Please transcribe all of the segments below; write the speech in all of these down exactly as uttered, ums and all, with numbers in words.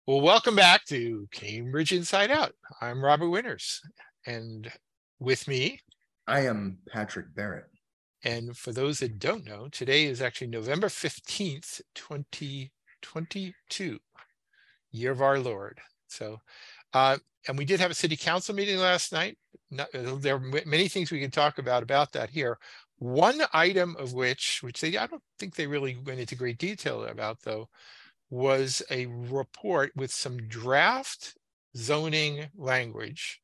Well, welcome back to Cambridge Inside Out. I'm Robert Winters, and with me, I am Patrick Barrett. And for those that don't know, today is actually November fifteenth, twenty twenty-two, year of our Lord. So, uh, and we did have a city council meeting last night. Not, there are many things we can talk about about that here. One item of which, which they, I don't think they really went into great detail about though, was a report with some draft zoning language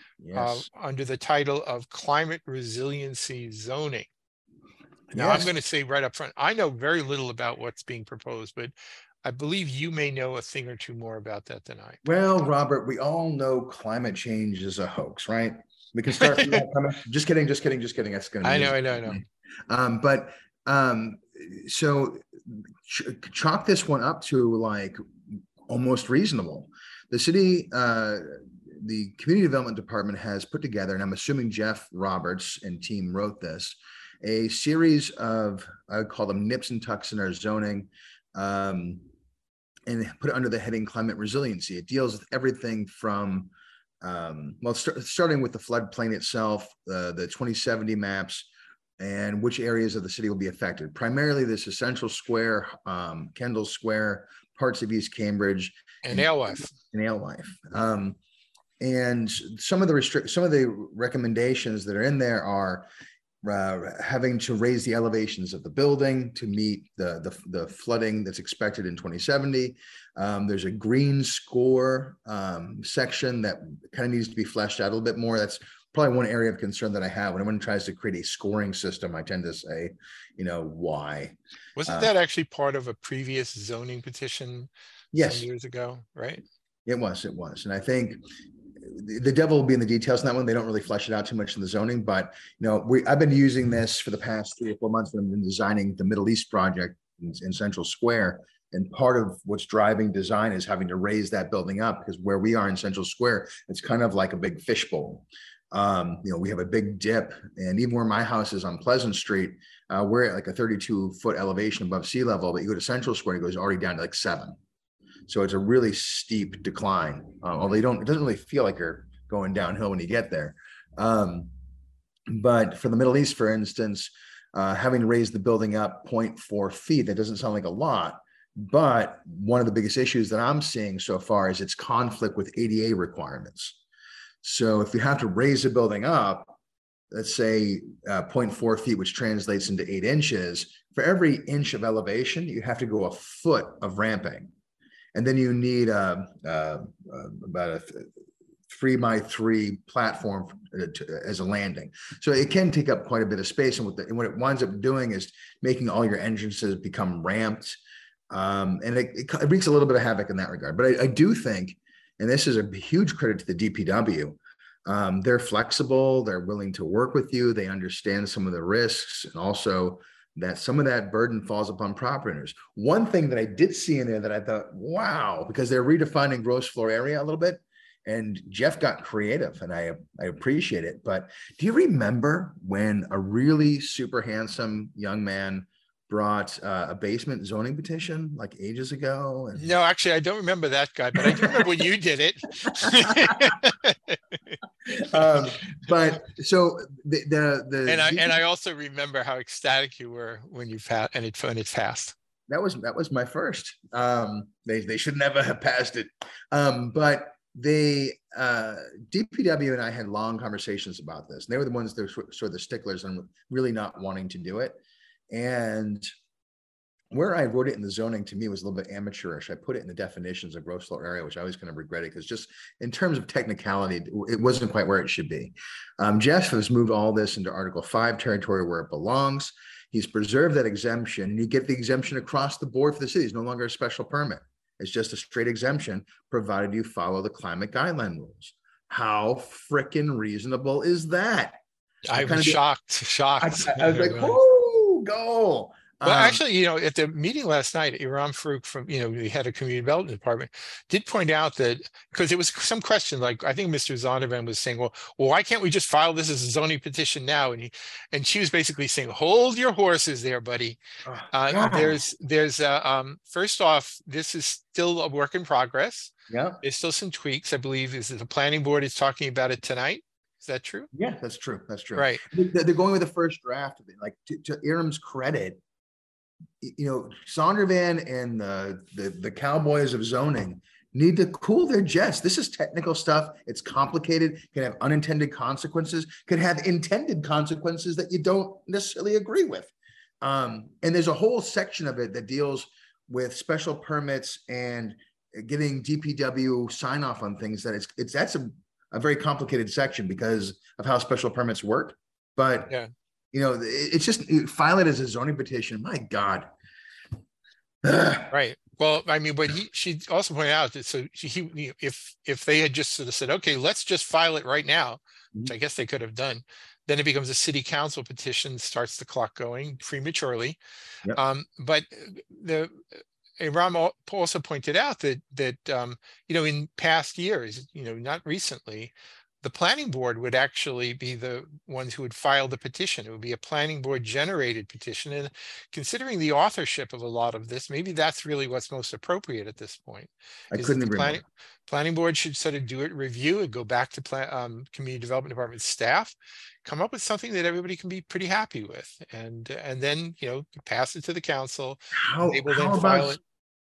uh, Yes. under the title of climate resiliency zoning. Now, I'm Yes. going to say right up front, I know very little about what's being proposed, but I believe you may know a thing or two more about that than I. Well, Robert, we all know climate change is a hoax, right? We can start from that comment. Just kidding, just kidding, just kidding. That's going to be I know, easy. I know, I know. Um, but um, so ch chalk this one up to like almost reasonable. The city, uh, the community development department has put together, and I'm assuming Jeff Roberts and team wrote this, a series of, I would call them nips and tucks in our zoning, um, and put it under the heading climate resiliency. It deals with everything from, um, well, start, starting with the floodplain itself, uh, the twenty seventy maps, and which areas of the city will be affected. Primarily this Essential Square, um, Kendall Square, parts of East Cambridge, and Alewife. And Alewife. Um, and some of the restrict, some of the recommendations that are in there are uh, having to raise the elevations of the building to meet the, the, the flooding that's expected in twenty seventy. Um, there's a green score um, section that kind of needs to be fleshed out a little bit more. That's probably one area of concern that I have. When anyone tries to create a scoring system, I tend to say, you know, why? Wasn't uh, that actually part of a previous zoning petition yes, some years ago, right? It was, it was. And I think the devil will be in the details in that one. They don't really flesh it out too much in the zoning, but you know, we I've been using this for the past three or four months when I've been designing the Middle East project in, in Central Square. And part of what's driving design is having to raise that building up, because where we are in Central Square, it's kind of like a big fishbowl. Um, you know, we have a big dip, and even where my house is on Pleasant Street, uh, we're at like a thirty-two foot elevation above sea level, but you go to Central Square, it goes already down to like seven. So it's a really steep decline, uh, although you don't, it doesn't really feel like you're going downhill when you get there. Um, but for the Middle East, for instance, uh, having to raise the building up zero point four feet, that doesn't sound like a lot. But one of the biggest issues that I'm seeing so far is its conflict with A D A requirements. So if you have to raise a building up, let's say uh, zero point four feet, which translates into eight inches, for every inch of elevation, you have to go a foot of ramping. And then you need a, a, a about a three by three platform to, as a landing. So it can take up quite a bit of space. And what, the, and what it winds up doing is making all your entrances become ramped. Um, and it, it, it wreaks a little bit of havoc in that regard. But I, I do think, and this is a huge credit to the D P W, um, they're flexible, they're willing to work with you, they understand some of the risks, and also that some of that burden falls upon property owners. One thing that I did see in there that I thought, wow, because they're redefining gross floor area a little bit, and Jeff got creative, and I, I appreciate it. But do you remember when a really super handsome young man brought uh, a basement zoning petition like ages ago? And... No, actually, I don't remember that guy, but I do remember when you did it. um, but so the the, the and I and I also remember how ecstatic you were when you passed and it when it passed. That was that was my first. Um, they they should never have passed it, um, but they uh, D P W and I had long conversations about this. And they were the ones that were sort of the sticklers and really not wanting to do it. And where I wrote it in the zoning, to me, was a little bit amateurish. I put it in the definitions of gross floor area, which I always kind of regretted, because just in terms of technicality, it wasn't quite where it should be. Um, Jeff has moved all this into Article five territory where it belongs. He's preserved that exemption, and you get the exemption across the board for the city. It's no longer a special permit. It's just a straight exemption, provided you follow the climate guideline rules. How freaking reasonable is that? I, I was shocked, shocked. I, I was like, oh, go. Well, Um, actually, you know, at the meeting last night, Iram Farouk from, you know, the head of community development department, did point out that because it was some question, like I think Mister Zondervan was saying, well, well, why can't we just file this as a zoning petition now? And he, and she was basically saying, hold your horses there, buddy. oh, Uh, God. there's, there's, uh, um, first off, this is still a work in progress. Yeah, There's still some tweaks, I believe. Is that the planning board is talking about it tonight? Is that true? yeah, that's true. That's true. Right. They- They're going with the first draft of it. Like to, to Iram's credit, y- you know, Zondervan and the, the the cowboys of zoning need to cool their jets. This is technical stuff. It's complicated, can have unintended consequences, can have intended consequences that you don't necessarily agree with. Um, and there's a whole section of it that deals with special permits and getting D P W sign off on things that it's it's that's a, a very complicated section because of how special permits work. But Yeah. you know, it- it's just file it as a zoning petition. My God. Ugh. Right. Well, I mean, but he, she also pointed out that so she, he, if, if they had just sort of said, okay, let's just file it right now, which I guess they could have done, then it becomes a city council petition, starts the clock going prematurely. Yep. Um, but the, Iram al- also pointed out that, that, um, you know, in past years, you know, not recently, the planning board would actually be the ones who would file the petition. It would be a planning board generated petition. And considering the authorship of a lot of this, maybe that's really what's most appropriate at this point. I is couldn't that the agree more. planning, planning board should sort of do it, review and go back to plan, um, community development department staff, come up with something that everybody can be pretty happy with. And, and then, you know, pass it to the council. How, They will how then file about it.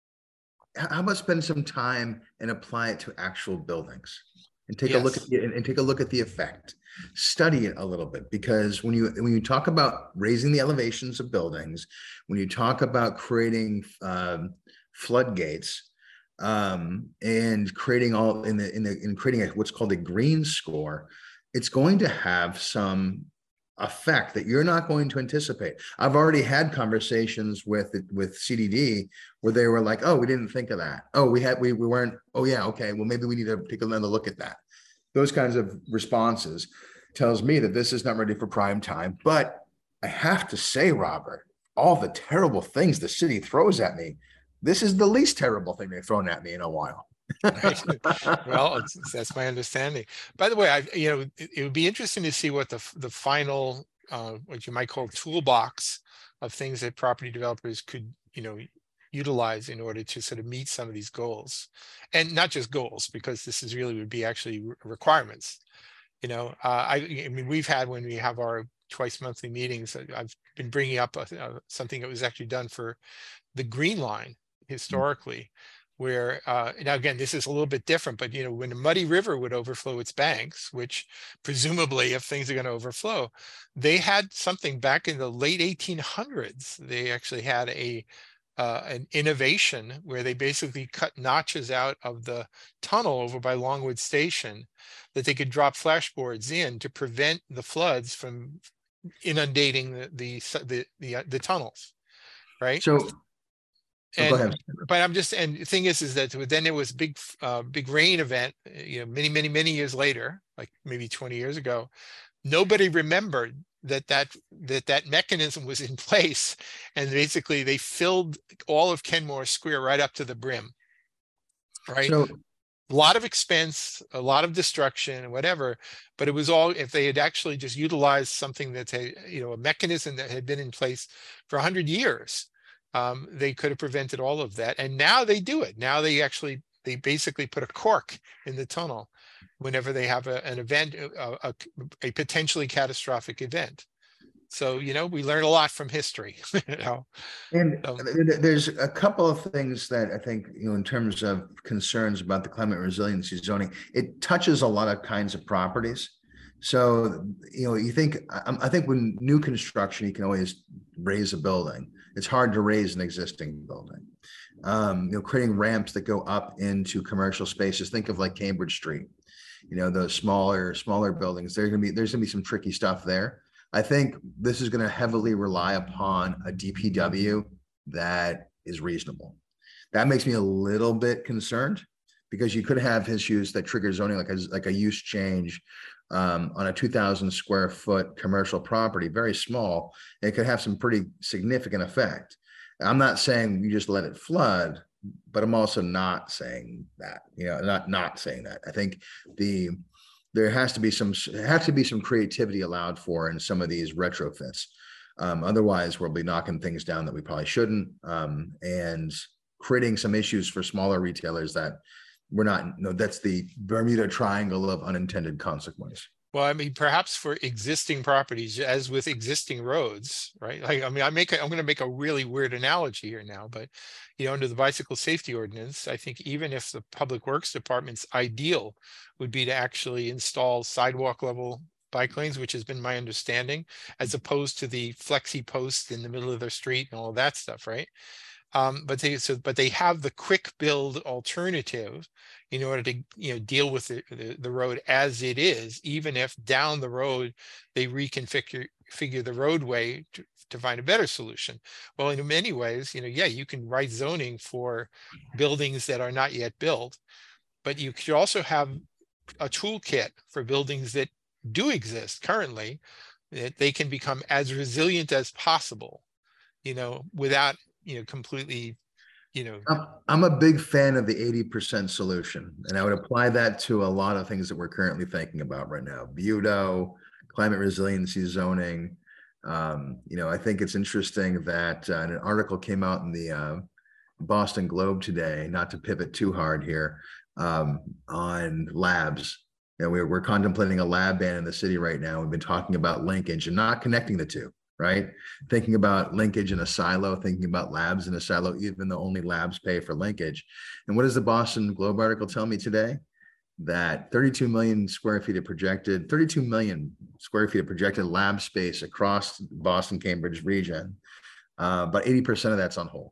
how about spend some time and apply it to actual buildings and take a look at Yes. the, and, and take a look at the effect, study it a little bit, because when you when you talk about raising the elevations of buildings, when you talk about creating um, floodgates um, and creating all in the in the in creating a, what's called a green score, it's going to have some effect that you're not going to anticipate. I've already had conversations with with C D D where they were like, "Oh, we didn't think of that. Oh, we had we we weren't. Oh, yeah, okay. Well, maybe we need to take another look at that." Those kinds of responses tells me that this is not ready for prime time. But I have to say, Robert, all the terrible things the city throws at me, this is the least terrible thing they've thrown at me in a while. Right. Well, it's, that's my understanding. By the way, I, you know, it, it would be interesting to see what the, f- the final, uh, what you might call toolbox of things that property developers could, you know, utilize in order to sort of meet some of these goals. And not just goals, because this is really would be actually re- requirements. You know, uh, I, I mean, we've had, when we have our twice monthly meetings, I- I've been bringing up uh, uh, something that was actually done for the Green Line historically, where uh, now again, this is a little bit different, but you know, when a muddy river would overflow its banks, which presumably if things are going to overflow, they had something back in the late eighteen hundreds. They actually had a uh, an innovation where they basically cut notches out of the tunnel over by Longwood Station that they could drop flashboards in to prevent the floods from inundating the the the, the, uh, the tunnels, right? So, oh, go And ahead. but I'm just, and the thing is, is that then there was big, uh, big rain event, uh, you know, many, many, many years later, like maybe twenty years ago. Nobody remembered that that that that mechanism was in place, and basically they filled all of Kenmore Square right up to the brim. Right, So, a lot of expense, a lot of destruction, whatever, but it was all, if they had actually just utilized something that's a, you know, a mechanism that had been in place for a hundred years. Um, they could have prevented all of that. And now they do it. Now they actually, they basically put a cork in the tunnel whenever they have a, an event, a, a, a potentially catastrophic event. So, you know, we learn a lot from history. You know? and So, th- there's a couple of things that I think, you know, in terms of concerns about the climate resiliency zoning, it touches a lot of kinds of properties. So, you know, you think, I, I think when new construction, you can always raise a building. It's hard to raise an existing building. Um, you know, creating ramps that go up into commercial spaces. Think of like Cambridge Street, you know, those smaller, smaller buildings. There's gonna be, there's gonna be some tricky stuff there. I think this is going to heavily rely upon a D P W that is reasonable. That makes me a little bit concerned because you could have issues that trigger zoning, like a, like a use change um, on a two thousand square foot commercial property, very small, it could have some pretty significant effect. I'm not saying you just let it flood, but I'm also not saying that, you know, not not saying that. I think the there has to be some has to be some creativity allowed for in some of these retrofits. Um, otherwise, we'll be knocking things down that we probably shouldn't, um, and creating some issues for smaller retailers that we're not. No, that's the Bermuda Triangle of unintended consequence. Well, I mean, perhaps for existing properties, as with existing roads, right? Like, I mean, I make, a, I'm going to make a really weird analogy here now, but, you know, under the bicycle safety ordinance, I think even if the Public Works Department's ideal would be to actually install sidewalk level bike lanes, which has been my understanding, as opposed to the flexi post in the middle of their street and all of that stuff, right? Um, but they so but they have the quick build alternative in order to, you know, deal with the, the, the road as it is, even if down the road they reconfigure figure the roadway to, to find a better solution. Well, in many ways, you know, yeah, you can write zoning for buildings that are not yet built, but you could also have a toolkit for buildings that do exist currently, that they can become as resilient as possible, you know, without, you know, completely, you know. I'm, I'm a big fan of the eighty percent solution, and I would apply that to a lot of things that we're currently thinking about right now. B U D O, climate resiliency zoning. Um, you know, I think it's interesting that uh, an article came out in the uh, Boston Globe today, not to pivot too hard here, um, on labs. You know, we're, we're contemplating a lab ban in the city right now. We've been talking about linkage and not connecting the two, right? Thinking about linkage in a silo, thinking about labs in a silo, even though only labs pay for linkage. And what does the Boston Globe article tell me today? That thirty-two million square feet of projected, thirty-two million square feet of projected lab space across Boston, Cambridge region, uh, but eighty percent of that's on hold.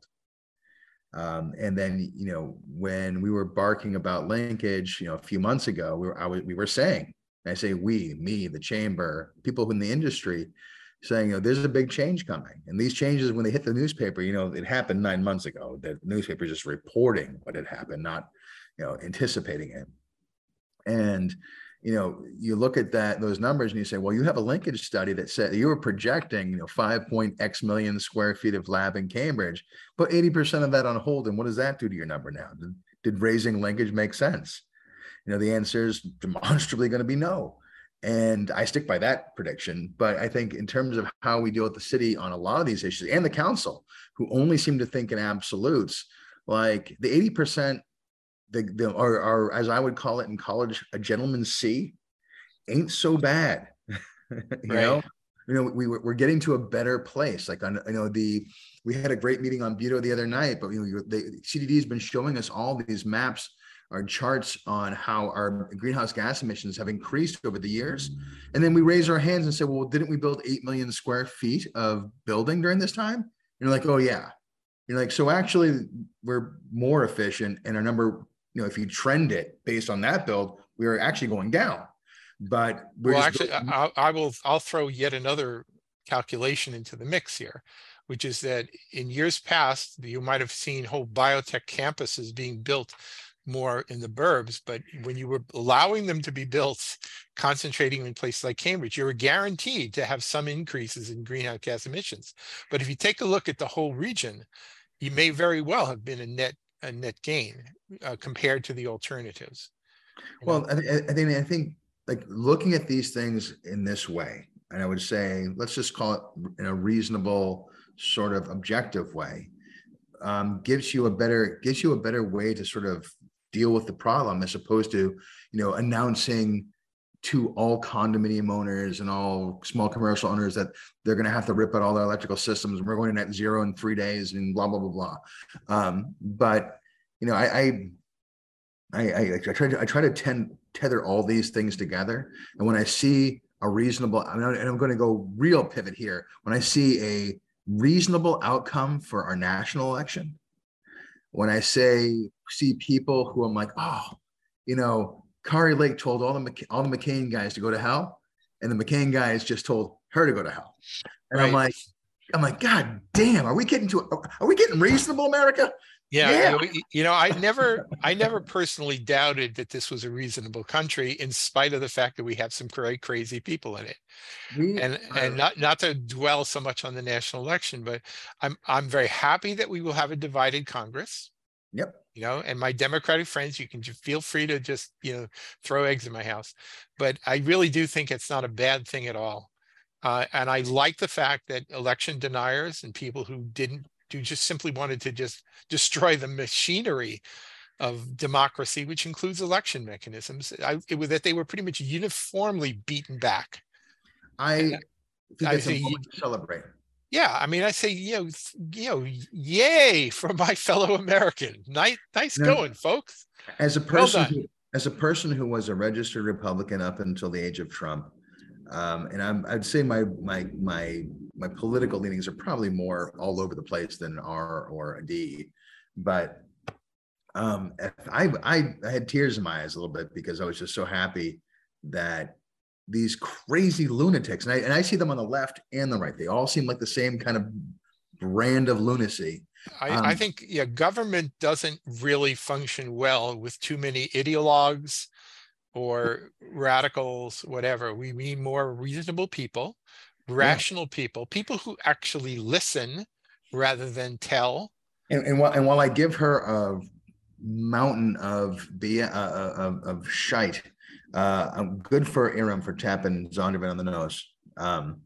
Um, and then, you know, when we were barking about linkage, you know, a few months ago, we were, I was, we were saying, and I say we, me, the chamber, people in the industry, saying, you know, there's a big change coming. And these changes, when they hit the newspaper, you know, it happened nine months ago. The newspaper is just reporting what had happened, not, you know, anticipating it. And, you know, you look at that, those numbers, and you say, well, you have a linkage study that said you were projecting, you know, five point X million square feet of lab in Cambridge, but eighty percent of that on hold. And what does that do to your number now? Did, did raising linkage make sense? You know, the answer is demonstrably going to be no. And I stick by that prediction. But I think in terms of how we deal with the city on a lot of these issues, and the council, who only seem to think in absolutes, like the eighty percent, the, the or, or as I would call it in college, a gentleman's C, ain't so bad. you right. know, you know, we we're getting to a better place. Like on, you know, the we had a great meeting on B U D O the other night, but you know, the C D D has been showing us all these maps, our charts on how our greenhouse gas emissions have increased over the years. And then we raise our hands and say, well, didn't we build eight million square feet of building during this time? And you're like, oh yeah. You're like, so actually we're more efficient, and our number, you know, if you trend it based on that build, we are actually going down. But we're well, actually, building- I, I will, I'll throw yet another calculation into the mix here, which is that in years past, you might have seen whole biotech campuses being built more in the burbs, but when you were allowing them to be built, concentrating in places like Cambridge, you were guaranteed to have some increases in greenhouse gas emissions. But if you take a look at the whole region, you may very well have been a net a net gain uh, compared to the alternatives. You well, know? I, th- I think I think like looking at these things in this way, and I would say, let's just call it in a reasonable sort of objective way, um, gives you a better gives you a better way to sort of deal with the problem, as opposed to, you know, announcing to all condominium owners and all small commercial owners that they're going to have to rip out all their electrical systems. We're going to net zero in three days and blah, blah, blah, blah. Um, but, you know, I, I, I, I try to, I try to tend, tether all these things together. And when I see a reasonable, I mean, and I'm going to go real pivot here. When I see a reasonable outcome for our national election, when I say, see people who I'm like, oh, you know, Kari Lake told all the all the McCain guys to go to hell, and the McCain guys just told her to go to hell. And right. I'm like, I'm like, God damn, are we getting to, are we getting reasonable, America? Yeah, Yeah. you, know, you know, I never, I never personally doubted that this was a reasonable country, in spite of the fact that we have some cra- crazy people in it. We And and are, not not to dwell so much on the national election, but I'm I'm very happy that we will have a divided Congress. yep. You know, and my Democratic friends, you can ju- feel free to just, you know, throw eggs in my house. But I really do think it's not a bad thing at all. Uh, and I like the fact that election deniers and people who didn't do just simply wanted to just destroy the machinery of democracy, which includes election mechanisms, I, it was that they were pretty much uniformly beaten back. And I think I that's a say, moment to celebrate. yeah, I mean, I say, you know, th- you know, yay for my fellow American. Nice, nice You know, going, folks. as a Well person done. who, as a person who was a registered Republican up until the age of Trump, um, and I'm, I'd say my my my my political leanings are probably more all over the place than R or a D, but um, I, I I had tears in my eyes a little bit because I was just so happy that these crazy lunatics, and I and I see them on the left and the right. They all seem like the same kind of brand of lunacy. I, I Um, think, yeah, government doesn't really function well with too many ideologues or radicals, whatever. We need more reasonable people, yeah, rational people, people who actually listen rather than tell. and and while and while I give her a mountain of be uh, uh, of, of shite, uh, I'm good for Aram for tapping Zondervan on the nose. Um,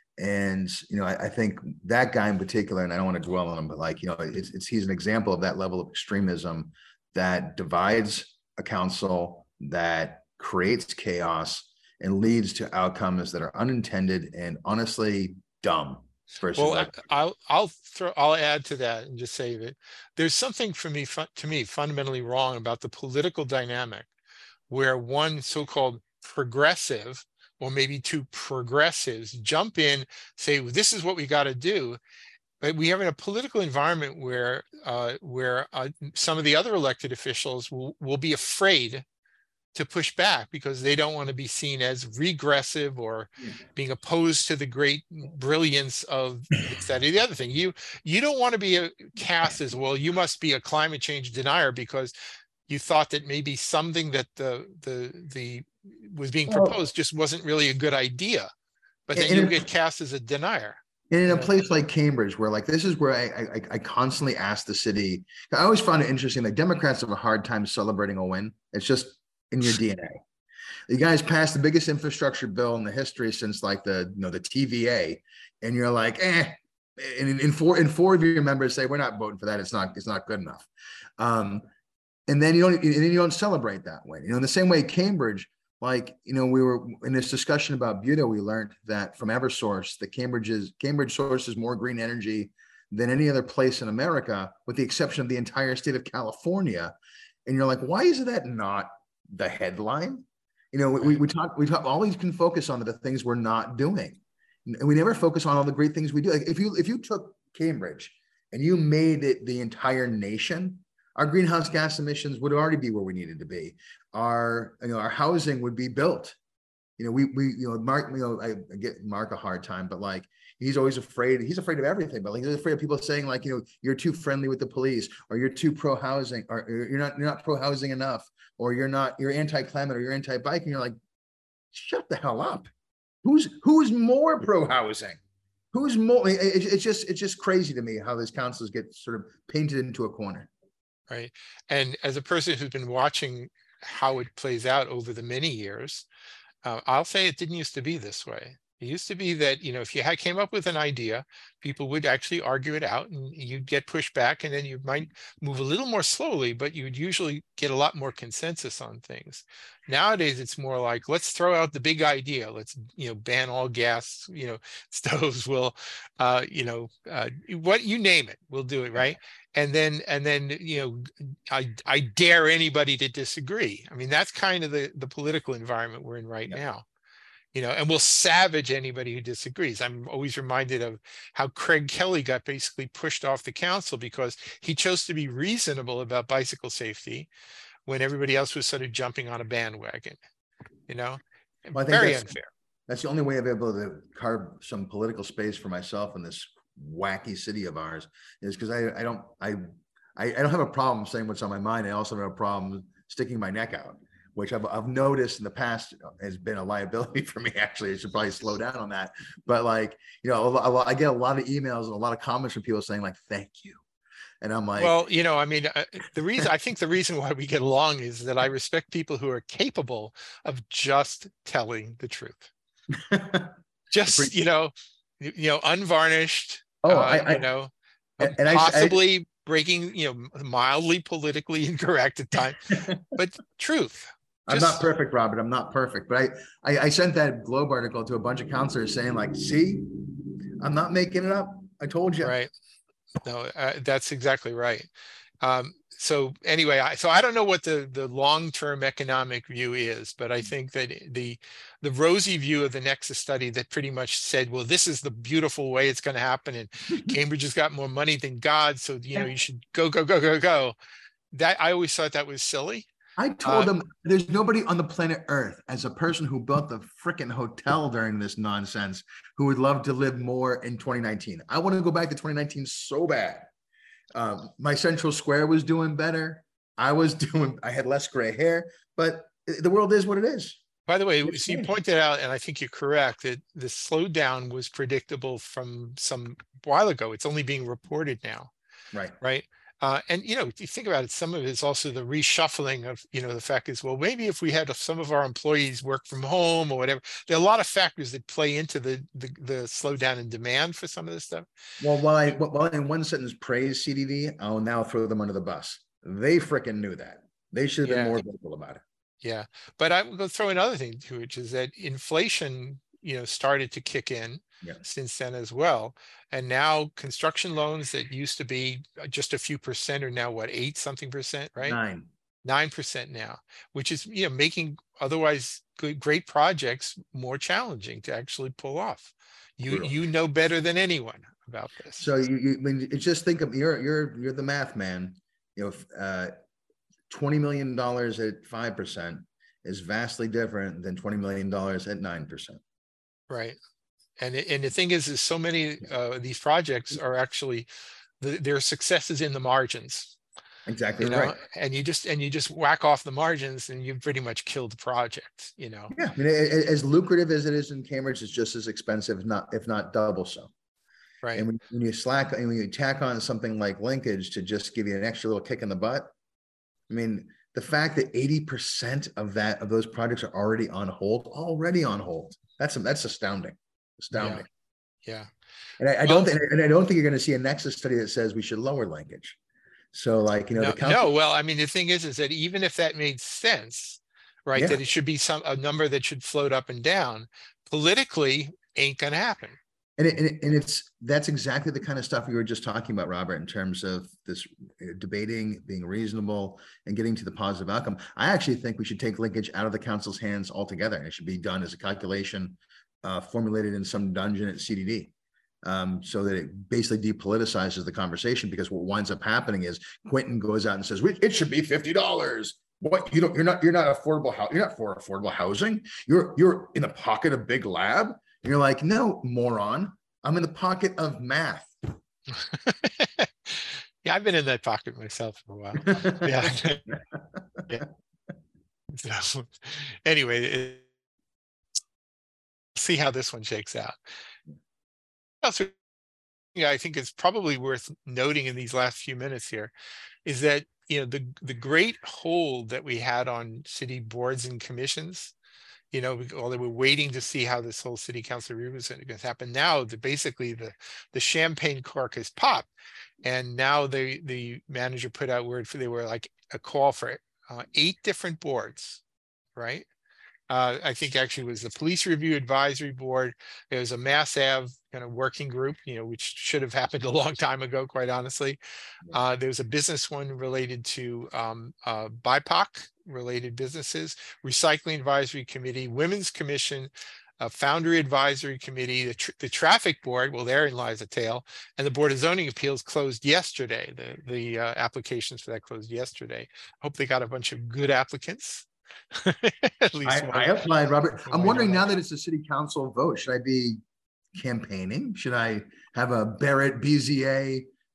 and you know, I, I think that guy in particular, and I don't want to dwell on him, but like you know, it's, it's he's an example of that level of extremism that divides a council, that creates chaos, and leads to outcomes that are unintended and honestly dumb versus Well, I- like I'll I'll throw I'll add to that and just say that there's something for me fun, to me fundamentally wrong about the political dynamic where one so-called progressive or maybe two progressives jump in, say, "Well, this is what we got to do." But we have in a political environment where uh, where uh, some of the other elected officials will, will be afraid to push back because they don't want to be seen as regressive or being opposed to the great brilliance of this, that, or the other thing. You you don't want to be a, cast as, well, you must be a climate change denier because you thought that maybe something that the the the was being well, proposed just wasn't really a good idea. But then you'll in, get cast as a denier. in You a know? place like Cambridge, where like this is where I, I I constantly ask the city. I always found it interesting that Democrats have a hard time celebrating a win. It's just in your D N A. You guys passed the biggest infrastructure bill in the history since like the you know the T V A, and you're like, eh. And in, in four in four of your members say we're not voting for that. It's not it's not good enough. Um, and then you don't and then you don't celebrate that way. You know, in the same way, Cambridge, like you know, we were in this discussion about Buda, we learned that from Eversource that Cambridge is Cambridge sources more green energy than any other place in America, with the exception of the entire state of California. And you're like, why is that not the headline? You know, we, Right. we talk, we talk, always can focus on the things we're not doing. And we never focus on all the great things we do. Like if you, if you took Cambridge and you made it the entire nation, our greenhouse gas emissions would already be where we needed to be. Our, you know, our housing would be built. You know, we, we, you know, Mark, you know, I, I get Mark a hard time, but like, he's always afraid, he's afraid of everything, but like, he's afraid of people saying like, you know, you're too friendly with the police, or you're too pro housing, or you're not, you're not pro housing enough, or you're not, you're anti-climate, or you're anti-bike. And you're like, shut the hell up. Who's, who's more pro housing? Who's more, it, it's just, it's just crazy to me how these councils get sort of painted into a corner. Right. And as a person who's been watching how it plays out over the many years, uh, I'll say it didn't used to be this way. It used to be that, you know, if you had came up with an idea, people would actually argue it out and you'd get pushed back, and then you might move a little more slowly, but you'd usually get a lot more consensus on things. Nowadays, it's more like, let's throw out the big idea. Let's, you know, ban all gas, you know, stoves. We'll, uh, you know, uh, what you name it, we'll do it, right? And then, and then, you know, I, I dare anybody to disagree. I mean, that's kind of the, the political environment we're in right Yeah. now. You know, and we'll savage anybody who disagrees. I'm always reminded of how Craig Kelly got basically pushed off the council because he chose to be reasonable about bicycle safety when everybody else was sort of jumping on a bandwagon, you know, Well, I think very that's, unfair. that's the only way I've been able to carve some political space for myself in this wacky city of ours, is because I, I don't, I, I, I don't have a problem saying what's on my mind. I also have a problem sticking my neck out, which I've, I've noticed in the past has been a liability for me. Actually, I should probably slow down on that. But like, you know, a lot, I get a lot of emails and a lot of comments from people saying like, thank you. And I'm like, well, you know, I mean, uh, the reason I think the reason why we get along is that I respect people who are capable of just telling the truth. Just, you know, you, you know, unvarnished, oh, uh, I, I, you know, and, and possibly I, I, breaking, you know, mildly politically incorrect at times, but truth. I'm Just, not perfect, Robert. I'm not perfect, but I, I, I sent that Globe article to a bunch of counselors saying like, see, I'm not making it up. I told you. right. No, uh, that's exactly right. Um, so anyway, I, so I don't know what the the long-term economic view is, but I think that the the rosy view of the Nexus study that pretty much said, well, this is the beautiful way it's going to happen, and Cambridge has got more money than God, so you know you should go go go go go. That I always thought that was silly. I told uh, them there's nobody on the planet Earth, as a person who built the freaking hotel during this nonsense, who would love to live more in twenty nineteen. I want to go back to twenty nineteen so bad. Um, my Central Square was doing better. I was doing, I had less gray hair, but the world is what it is. By the way, so you pointed out, and I think you're correct, that the slowdown was predictable from some while ago. It's only being reported now. Right. Right. Uh, and, you know, if you think about it, some of it is also the reshuffling of, you know, the fact is, well, maybe if we had some of our employees work from home or whatever, there are a lot of factors that play into the the, the slowdown in demand for some of this stuff. Well, while I, while in one sentence praise C D D, I'll now throw them under the bus. They freaking knew that. They should have yeah. been more vocal about it. Yeah. But I will throw another thing to it, which is that inflation, you know, started to kick in. Yeah. Since then as well. And now construction loans that used to be just a few percent are now what, eight something percent, right? Nine. Nine percent now, which is, you know, making otherwise good, great projects more challenging to actually pull off. You Brutal. You know better than anyone about this. So you, you when you just think of you're you're you're the math man. You know, uh, twenty million dollars at five percent is vastly different than twenty million dollars at nine percent. Right. And, and the thing is, is so many of uh, these projects are actually, the, their successes in the margins. Exactly you know? right. And you just, and you just whack off the margins and you've pretty much killed the project, you know? Yeah. I mean, as lucrative as it is in Cambridge, it's just as expensive, if not, if not double so. Right. And when, when you slack and when you tack on something like linkage to just give you an extra little kick in the butt, I mean, the fact that eighty percent of that, of those projects are already on hold, already on hold, that's, that's astounding. Astounding. Yeah. yeah. And I, I well, don't think, and I don't think you're going to see a Nexus study that says we should lower linkage. So like, you know, no, the council- no, well, I mean, the thing is, is that even if that made sense, right, yeah. that it should be some, a number that should float up and down, politically ain't going to happen. And, it, and, it, and it's, that's exactly the kind of stuff we were just talking about, Robert, in terms of this debating, being reasonable and getting to the positive outcome. I actually think we should take linkage out of the council's hands altogether. And it should be done as a calculation Uh, formulated in some dungeon at C D D, um, so that it basically depoliticizes the conversation. Because what winds up happening is Quentin goes out and says it should be fifty dollars. What, you don't? You're not. You're not affordable. You're not for affordable housing. You're you're in the pocket of Big Lab. And you're like, no, moron. I'm in the pocket of math. Yeah, I've been in that pocket myself for a while. Yeah. yeah. So, anyway. It, see how this one shakes out. Also, yeah, I think it's probably worth noting in these last few minutes here is that, you know, the the great hold that we had on city boards and commissions, you know, while they were waiting to see how this whole city council review was going to happen. Now, the basically the the champagne cork has popped, and now the the manager put out word for they were like a call for uh, eight different boards, right? Uh, I think actually it was the Police Review Advisory Board. There was a Mass Ave kind of working group, you know, which should have happened a long time ago, quite honestly. Uh, there was a business one related to um, uh, B I P O C related businesses, Recycling Advisory Committee, Women's Commission, uh, Foundry Advisory Committee, the, tr the Traffic Board. Well, therein lies a tale. And the Board of Zoning Appeals closed yesterday. The, the uh, applications for that closed yesterday. Hope they got a bunch of good applicants. At least I, I applied, Robert. I'm wondering now that it's a city council vote, should I be campaigning? Should I have a Barrett B Z A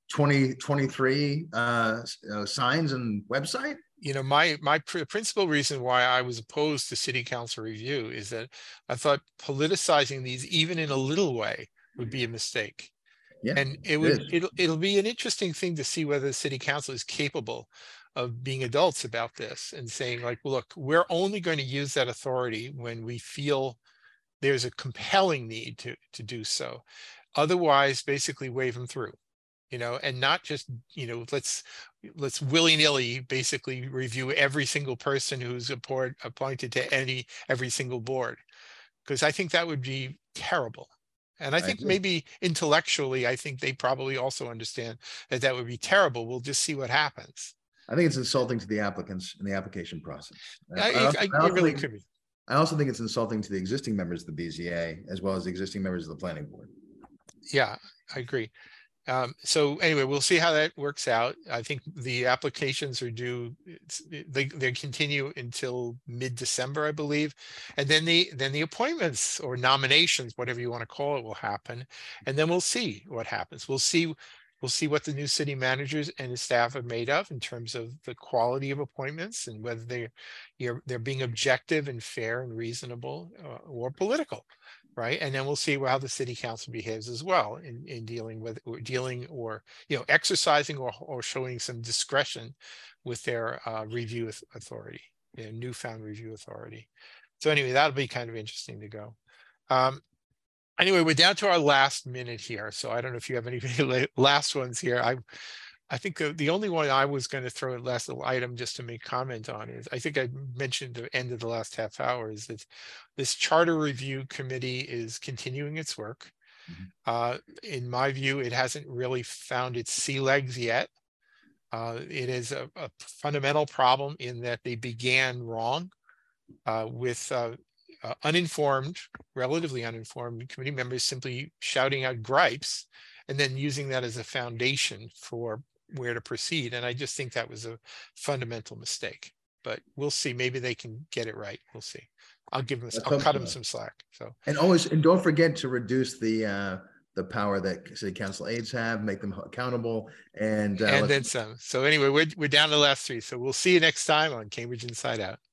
twenty twenty-three uh, uh, signs and website? You know, my my pr principal reason why I was opposed to city council review is that I thought politicizing these even in a little way would be a mistake. Yeah, And it would it'll it'll be an interesting thing to see whether the city council is capable of being adults about this and saying like, look, we're only going to use that authority when we feel there's a compelling need to to do so. Otherwise, basically wave them through, you know, and not just, you know, let's let's willy-nilly basically review every single person who's appoint, appointed to any every single board, because I think that would be terrible. And I think I maybe intellectually, I think they probably also understand that that would be terrible. We'll just see what happens. I think it's insulting to the applicants in the application process. I, I, I, I it really think, could be. I also think it's insulting to the existing members of the B Z A as well as the existing members of the planning board. Yeah, I agree. Um, so anyway, we'll see how that works out. I think the applications are due, they, they continue until mid-December, I believe. And then the then the appointments or nominations, whatever you want to call it, will happen. And then we'll see what happens. We'll see we'll see what the new city managers and his staff are made of in terms of the quality of appointments and whether they're, you know, they're being objective and fair and reasonable uh, or political. Right. And then we'll see how the city council behaves as well in, in dealing with or dealing or, you know, exercising or, or showing some discretion with their uh, review authority, their newfound review authority. So anyway, that'll be kind of interesting to go. Um, anyway, we're down to our last minute here. So I don't know if you have any last ones here. I I think the, the only one I was going to throw a last little item just to make comment on is, I think I mentioned the end of the last half hour, is that this charter review committee is continuing its work. Mm-hmm. Uh, in my view, it hasn't really found its sea legs yet. Uh, it is a, a fundamental problem in that they began wrong uh, with uh, uh, uninformed, relatively uninformed committee members simply shouting out gripes and then using that as a foundation for where to proceed. And I just think that was a fundamental mistake, but we'll see. Maybe they can get it right. We'll see. I'll give them, I'll cut them some slack. So, and always, and don't forget to reduce the, uh, the power that city council aides have, make them accountable. And, uh, and then some. So anyway, we're, we're down to the last three. So we'll see you next time on Cambridge Inside Out.